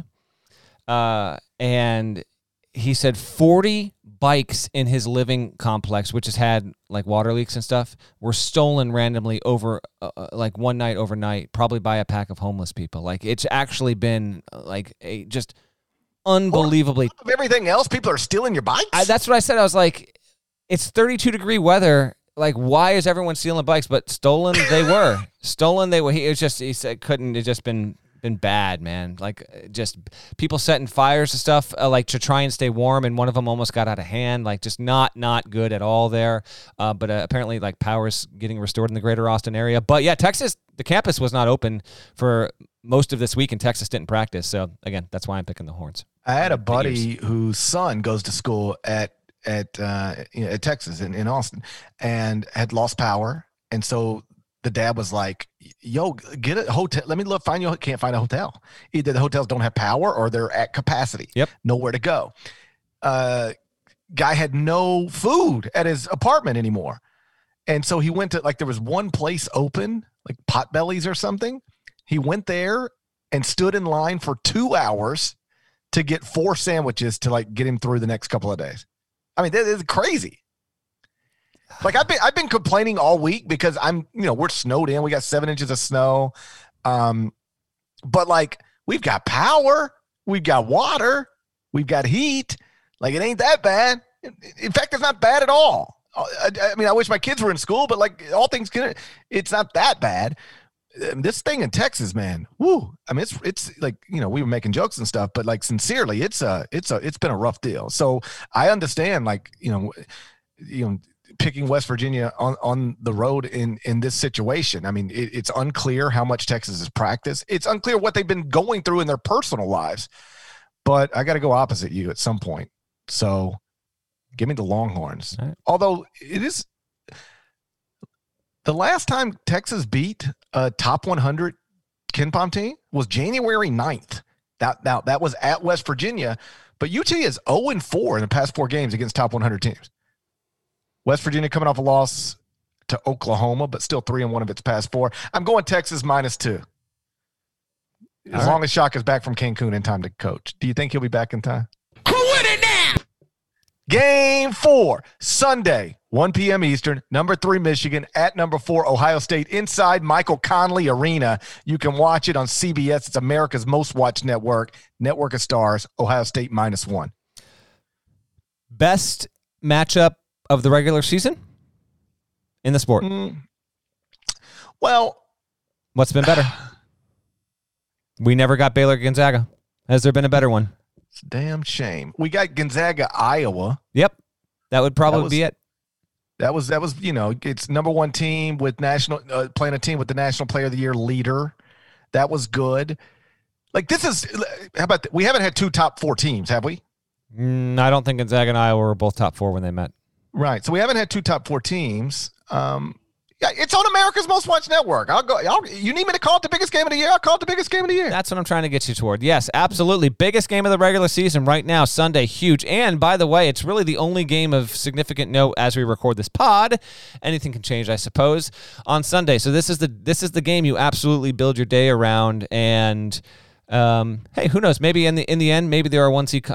and he said 40 bikes in his living complex, which has had like water leaks and stuff, were stolen randomly over like one night overnight, probably by a pack of homeless people. Like, it's actually been like a just unbelievably. Of everything else, people are stealing your bikes. That's what I said. I was like, it's 32-degree weather. Like, why is everyone stealing bikes? But stolen they were. Stolen they were. He said couldn't. It's just been bad, man. Like, just people setting fires and stuff, like to try and stay warm, and one of them almost got out of hand. Like, just not good at all there. But apparently, like, power's getting restored in the greater Austin area. But yeah, Texas, the campus was not open for most of this week, and Texas didn't practice. So again, that's why I'm picking the Horns. I had a buddy whose son goes to school at Texas in Austin, and had lost power, and so the dad was like, "Yo, get a hotel. Let me find you. Can't find a hotel. Either the hotels don't have power or they're at capacity. Yep, nowhere to go." Guy had no food at his apartment anymore, and so he went to, like, there was one place open, like Potbelly's or something. He went there and stood in line for 2 hours to get 4 sandwiches to, like, get him through the next couple of days. I mean, that is crazy. Like, I've been complaining all week because we're snowed in. We got 7 inches of snow. But, like, we've got power, we've got water, we've got heat. Like, it ain't that bad. In fact, it's not bad at all. I mean, I wish my kids were in school, but, like, all things considered, it's not that bad. This thing in Texas, man, woo. I mean, it's like, we were making jokes and stuff, but, like, sincerely, it's been a rough deal. So I understand, like, picking West Virginia on the road in this situation. I mean, it's unclear how much Texas has practiced. It's unclear what they've been going through in their personal lives, but I got to go opposite you at some point. So give me the Longhorns. Right. Although it is the last time Texas beat a top 100 KenPom team was January 9th. That was at West Virginia, but UT is 0-4 in the past 4 games against top 100 teams. West Virginia coming off a loss to Oklahoma, but still 3-1 of its past 4. I'm going Texas -2. As long as Shaka's back from Cancun in time to coach. Do you think he'll be back in time? Who with it now? Game 4, Sunday, 1 p.m. Eastern, number 3 Michigan at number 4 Ohio State inside Michael Conley Arena. You can watch it on CBS. It's America's most watched network of stars. Ohio State -1. Best matchup of the regular season in the sport? Well, what's been better? We never got Baylor Gonzaga. Has there been a better one? It's a damn shame. We got Gonzaga Iowa. Yep. That would probably be it. That was it's number 1 team with national playing a team with the National Player of the Year leader. That was good. Like, this is, how about we haven't had 2 top 4 teams, have we? I don't think Gonzaga and Iowa were both top 4 when they met. Right. So we haven't had 2 top 4 teams. Yeah, it's on America's Most Watched Network. You need me to call it the biggest game of the year? I'll call it the biggest game of the year. That's what I'm trying to get you toward. Yes, absolutely. Biggest game of the regular season right now, Sunday, huge. And by the way, it's really the only game of significant note as we record this pod. Anything can change, I suppose, on Sunday. So this is the game you absolutely build your day around. And hey, who knows? Maybe in the end, maybe there are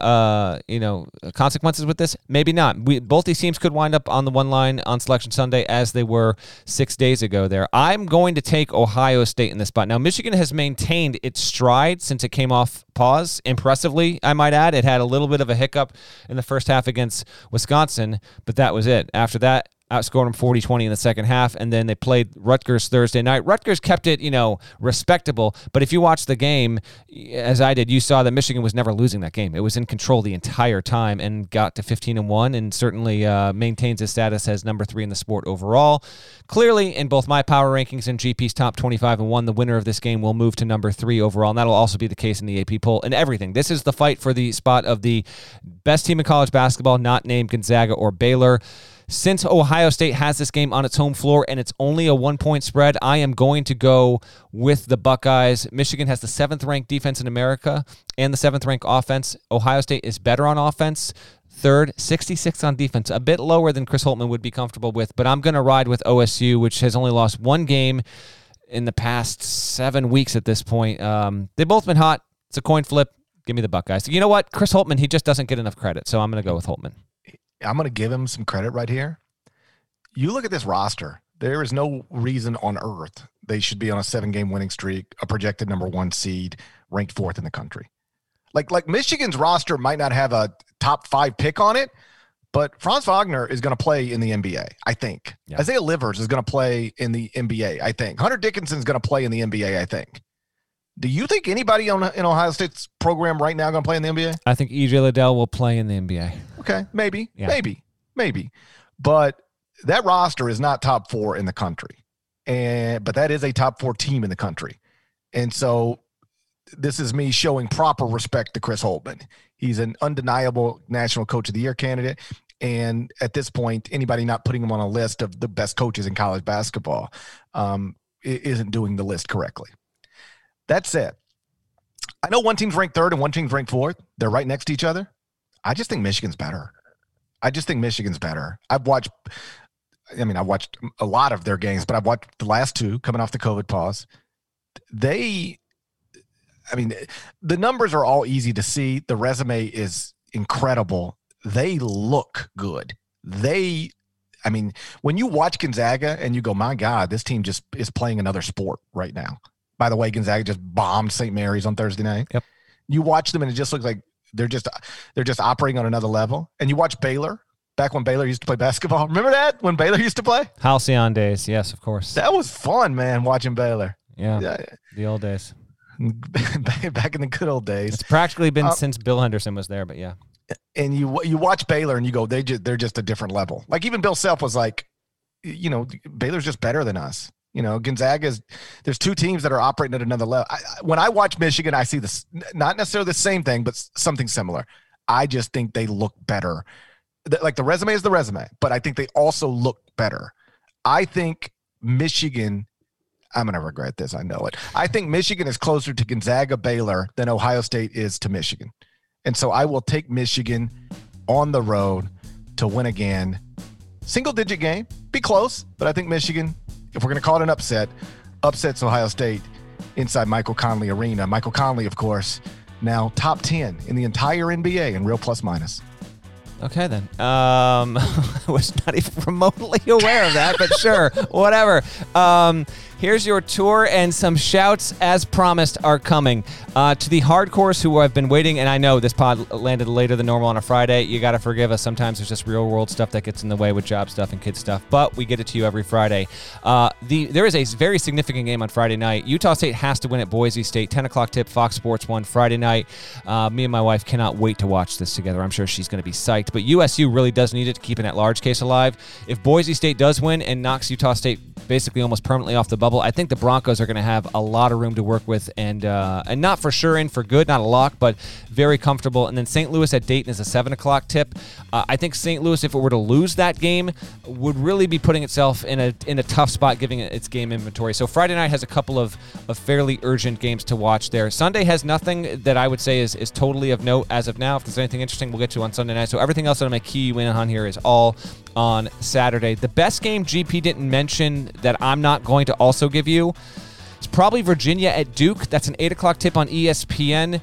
consequences with this. Maybe not. Both these teams could wind up on the one line on Selection Sunday as they were 6 days ago there. I'm going to take Ohio State in this spot. Now, Michigan has maintained its stride since it came off pause impressively, I might add. It had a little bit of a hiccup in the first half against Wisconsin, but that was it. After that, outscored them 40-20 in the second half, and then they played Rutgers Thursday night. Rutgers kept it, respectable, but if you watch the game, as I did, you saw that Michigan was never losing that game. It was in control the entire time and got to 15-1 and certainly maintains its status as number 3 in the sport overall. Clearly, in both my power rankings and GP's top 25-1, the winner of this game will move to number 3 overall, and that'll also be the case in the AP poll and everything. This is the fight for the spot of the best team in college basketball, not named Gonzaga or Baylor. Since Ohio State has this game on its home floor and it's only a 1-point spread, I am going to go with the Buckeyes. Michigan has the 7th-ranked defense in America and the 7th-ranked offense. Ohio State is better on offense. 3rd, 66 on defense, a bit lower than Chris Holtmann would be comfortable with, but I'm going to ride with OSU, which has only lost 1 game in the past 7 weeks at this point. They've both been hot. It's a coin flip. Give me the Buckeyes. You know what? Chris Holtmann, he just doesn't get enough credit, so I'm going to go with Holtmann. I'm going to give him some credit right here. You look at this roster. There is no reason on earth they should be on a 7-game winning streak, a projected number 1 seed, ranked 4th in the country. Like Michigan's roster might not have a top 5 pick on it, but Franz Wagner is going to play in the NBA, I think. Yeah. Isaiah Livers is going to play in the NBA, I think. Hunter Dickinson is going to play in the NBA, I think. Do you think anybody in Ohio State's program right now going to play in the NBA? I think E.J. Liddell will play in the NBA. Okay, maybe. But that roster is not top 4 in the country, but that is a top 4 team in the country. And so this is me showing proper respect to Chris Holtmann. He's an undeniable National Coach of the Year candidate. And at this point, anybody not putting him on a list of the best coaches in college basketball isn't doing the list correctly. That said, I know one team's ranked 3rd and one team's ranked 4th. They're right next to each other. I just think Michigan's better. I've watched a lot of their games, but I've watched the last 2 coming off the COVID pause. The numbers are all easy to see. The resume is incredible. They look good. When you watch Gonzaga and you go, my God, this team just is playing another sport right now. By the way, Gonzaga just bombed St. Mary's on Thursday night. Yep. You watch them and it just looks like they're just operating on another level. And you watch Baylor, back when Baylor used to play basketball. Remember that? When Baylor used to play? Halcyon days. Yes, of course. That was fun, man, watching Baylor. Yeah. The old days. Back in the good old days. It's practically been since Bill Henderson was there, but yeah. And you watch Baylor and you go, they're just a different level. Like even Bill Self was like, Baylor's just better than us. Gonzaga's, there's 2 teams that are operating at another level. When I watch Michigan, I see this, not necessarily the same thing, but something similar. I just think they look better. Like the resume is the resume, but I think they also look better. I think Michigan, I'm going to regret this. I know it. I think Michigan is closer to Gonzaga Baylor than Ohio State is to Michigan. And so I will take Michigan on the road to win again. Single-digit game. Be close, but I think Michigan, if we're going to call it an upsets Ohio State inside Michael Conley Arena. Michael Conley, of course, now top 10 in the entire NBA in real plus-minus. Okay, then. I was not even remotely aware of that, but sure, whatever. Here's your tour, and some shouts, as promised, are coming. To the hardcores who have been waiting, and I know this pod landed later than normal on a Friday. You got to forgive us. Sometimes there's just real-world stuff that gets in the way with job stuff and kid stuff, but we get it to you every Friday. There is a very significant game on Friday night. Utah State has to win at Boise State. 10 o'clock tip, Fox Sports 1 Friday night. Me and my wife cannot wait to watch this together. I'm sure she's going to be psyched. But USU really does need it to keep an at-large case alive. If Boise State does win and knocks Utah State basically almost permanently off the bubble, I think the Broncos are going to have a lot of room to work with, and not for sure in for good, not a lock, but very comfortable. And then St. Louis at Dayton is a 7 o'clock tip. I think St. Louis, if it were to lose that game, would really be putting itself in a tough spot, giving it its game inventory. So Friday night has a couple of fairly urgent games to watch there. Sunday has nothing that I would say is totally of note as of now. If there's anything interesting, we'll get to on Sunday night. So everything else that I'm going to key you in on here is all on Saturday. The best game GP didn't mention that I'm not going to also give you is probably Virginia at Duke. That's an 8 o'clock tip on ESPN.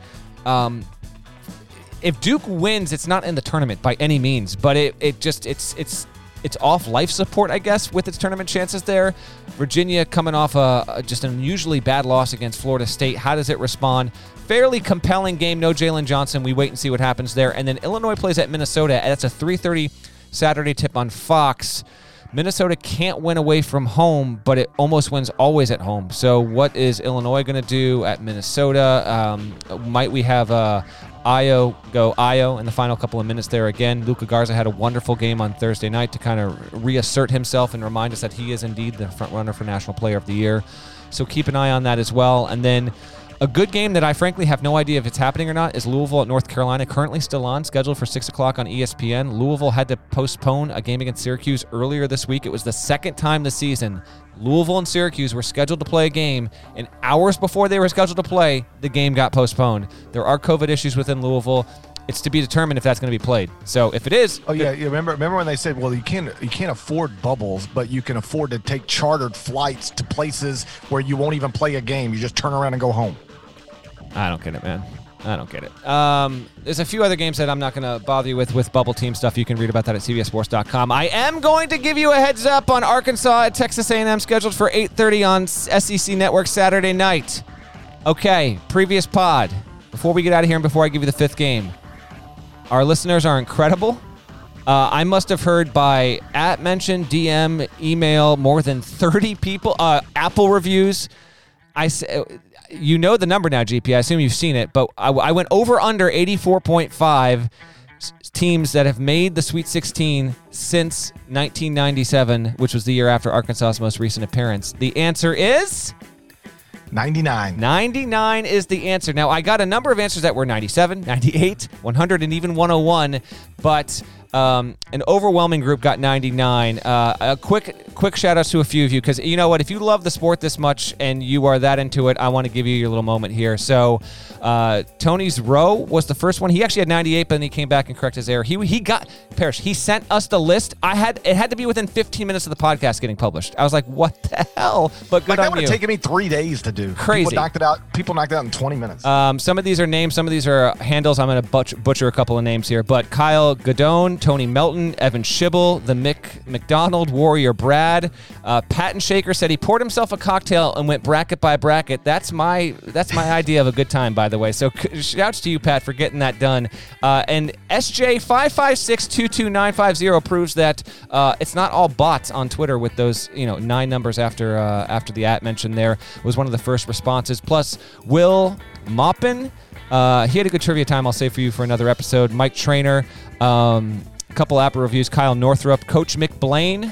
If Duke wins, it's not in the tournament by any means, but it's off life support, I guess, with its tournament chances there. Virginia coming off just an unusually bad loss against Florida State. How does it respond? Fairly compelling game. No Jalen Johnson. We wait and see what happens there. And then Illinois plays at Minnesota. That's a 3:30 Saturday tip on Fox. Minnesota can't win away from home, but it almost wins always at home. So what is Illinois going to do at Minnesota? Might we have Ayo go Ayo in the final couple of minutes there again? Luka Garza had a wonderful game on Thursday night to kind of reassert himself and remind us that he is indeed the front runner for National Player of the Year. So keep an eye on that as well. And then a good game that I frankly have no idea if it's happening or not is Louisville at North Carolina, currently still on, scheduled for 6 o'clock on ESPN. Louisville had to postpone a game against Syracuse earlier this week. It was the second time this season Louisville and Syracuse were scheduled to play a game, and hours before they were scheduled to play, the game got postponed. There are COVID issues within Louisville. It's to be determined if that's going to be played. So if it is, Oh yeah, remember when they said, well, you can't afford bubbles, but you can afford to take chartered flights to places where you won't even play a game. You just turn around and go home. I don't get it, man. I don't get it. There's a few other games that I'm not going to bother you with bubble team stuff. You can read about that at CBSSports.com. I am going to give you a heads up on Arkansas at Texas A&M, scheduled for 8:30 on SEC Network Saturday night. Okay, previous pod. Before we get out of here and before I give you the fifth game, our listeners are incredible. I must have heard by @mention, DM, email, more than 30 people. Apple reviews. You know the number now, GP. I assume you've seen it, but I went over under 84.5 teams that have made the Sweet 16 since 1997, which was the year after Arkansas's most recent appearance. The answer is 99. 99 is the answer. Now, I got a number of answers that were 97, 98, 100, and even 101, but an overwhelming group got 99. A quick shout out to a few of you, because you know what? If you love the sport this much and you are that into it, I want to give you your little moment here. So Tony's Row was the first one. He actually had 98, but then he came back and corrected his error. He got Parrish. He sent us the list. It had to be within 15 minutes of the podcast getting published. I was like, what the hell? But good on you. That would have taken me 3 days to do. Crazy. People knocked it out in 20 minutes. Some of these are names. Some of these are handles. I'm going to butcher a couple of names here. But Kyle Godone, Tony Melton, Evan Schibel, the Mick McDonald, Warrior Brad, Patton Shaker said he poured himself a cocktail and went bracket by bracket. That's my idea of a good time, by the way. So shouts to you, Pat, for getting that done. And SJ55622950 proves that it's not all bots on Twitter with those 9 numbers after the @mention there was one of the first responses. Plus, Will Maupin, he had a good trivia time, I'll say for you for another episode. Mike Trainer, a couple Apple reviews. Kyle Northrup, Coach Mick Blaine,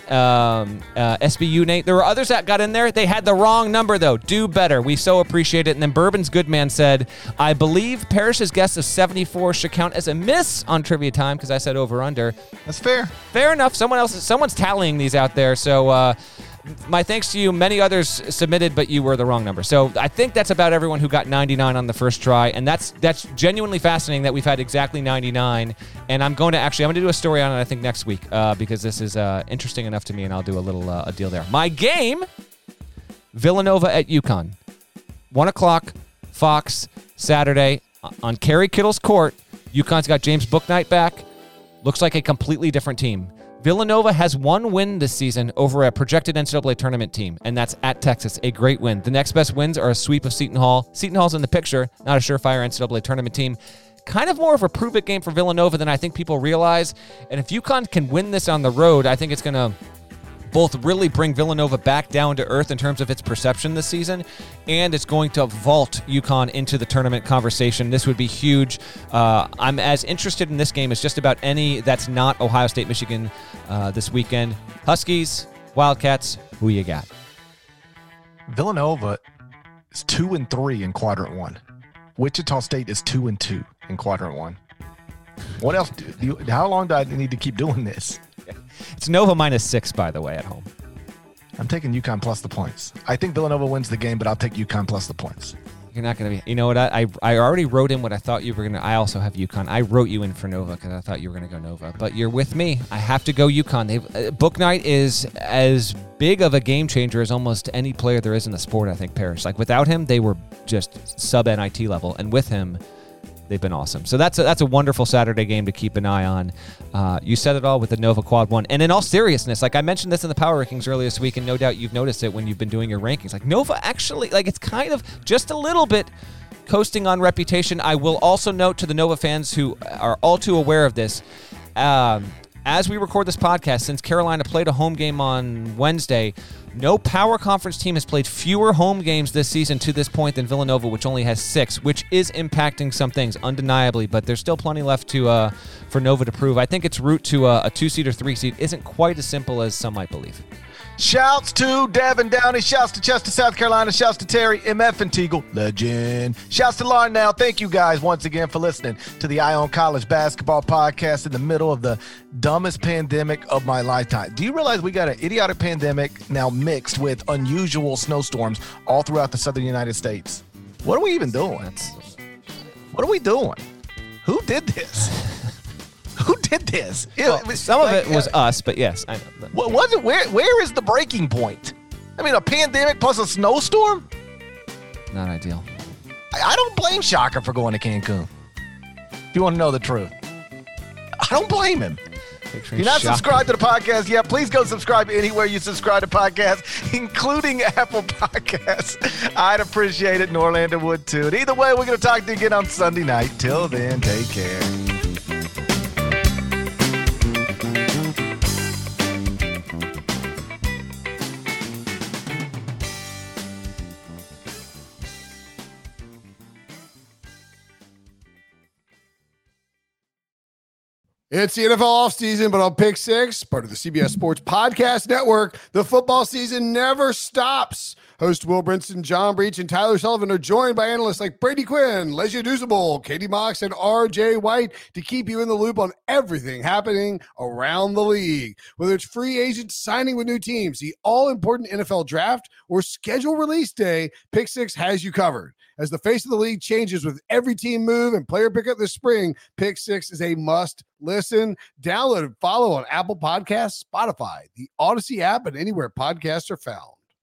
SBU Nate. There were others that got in there. They had the wrong number, though. Do better. We so appreciate it. And then Bourbon's Goodman said, I believe Parrish's guess of 74 should count as a miss on trivia time because I said over-under. That's fair. Fair enough. Someone's tallying these out there. So my thanks to you. Many others submitted, but you were the wrong number. So I think that's about everyone who got 99 on the first try, and that's genuinely fascinating that we've had exactly 99. And I'm going to do a story on it, I think, next week because this is interesting enough to me, and I'll do a little a deal there. My game, Villanova at UConn. 1 o'clock, Fox, Saturday on Kerry Kittle's court. UConn's got James Bouknight back. Looks like a completely different team. Villanova has one win this season over a projected NCAA tournament team, and that's at Texas, a great win. The next best wins are a sweep of Seton Hall. Seton Hall's in the picture, not a surefire NCAA tournament team. Kind of more of a prove-it game for Villanova than I think people realize, and if UConn can win this on the road, I think it's going to both really bring Villanova back down to earth in terms of its perception this season, and it's going to vault UConn into the tournament conversation. This would be huge. I'm as interested in this game as just about any that's not Ohio State, Michigan this weekend. Huskies, Wildcats, who you got? Villanova is 2-3 in quadrant 1. Wichita State is 2-2 in quadrant 1. What else? How long do I need to keep doing this? It's Nova -6, by the way, at home. I'm taking UConn plus the points. I think Villanova wins the game, but I'll take UConn plus the points. You're not going to be. You know what? I already wrote in what I thought you were going to. I also have UConn. I wrote you in for Nova because I thought you were going to go Nova. But you're with me. I have to go UConn. Bouknight is as big of a game changer as almost any player there is in the sport, I think, Parrish. Like, without him, they were just sub-NIT level. And with him, they've been awesome. So that's a wonderful Saturday game to keep an eye on. You said it all with the Nova Quad 1. And in all seriousness, like I mentioned this in the Power Rankings earlier this week, and no doubt you've noticed it when you've been doing your rankings. Like Nova actually, like it's kind of just a little bit coasting on reputation. I will also note to the Nova fans who are all too aware of this, as we record this podcast, since Carolina played a home game on Wednesday, no Power Conference team has played fewer home games this season to this point than Villanova, which only has 6, which is impacting some things undeniably, but there's still plenty left for Nova to prove. I think its route to a 2-seed or 3-seed isn't quite as simple as some might believe. Shouts to Devin Downey. Shouts to Chester, South Carolina. Shouts to Terry, MF and Teagle, legend. Shouts to Lauren now. Thank you guys once again for listening to the Eye on College Basketball Podcast in the middle of the dumbest pandemic of my lifetime. Do you realize we got an idiotic pandemic now mixed with unusual snowstorms all throughout the southern United States? What are we even doing? What are we doing? Who did this? Who did this? Some of it was us, but yes, I know. What was it? Where is the breaking point? I mean, a pandemic plus a snowstorm? Not ideal. I don't blame Shaka for going to Cancun. If you want to know the truth, I don't blame him. If you're not subscribed to the podcast yet, please go subscribe anywhere you subscribe to podcasts, including Apple Podcasts. I'd appreciate it, and Orlando would too. And either way, we're going to talk to you again on Sunday night. Till then, take care. It's the NFL offseason, but on Pick Six, part of the CBS Sports Podcast Network, the football season never stops. Host Will Brinson, John Breach, and Tyler Sullivan are joined by analysts like Brady Quinn, Lesia Duzable, Katie Mox, and RJ White to keep you in the loop on everything happening around the league. Whether it's free agents signing with new teams, the all-important NFL draft, or schedule release day, Pick Six has you covered. As the face of the league changes with every team move and player pickup this spring, Pick Six is a must listen. Download and follow on Apple Podcasts, Spotify, the Odyssey app, and anywhere podcasts are found.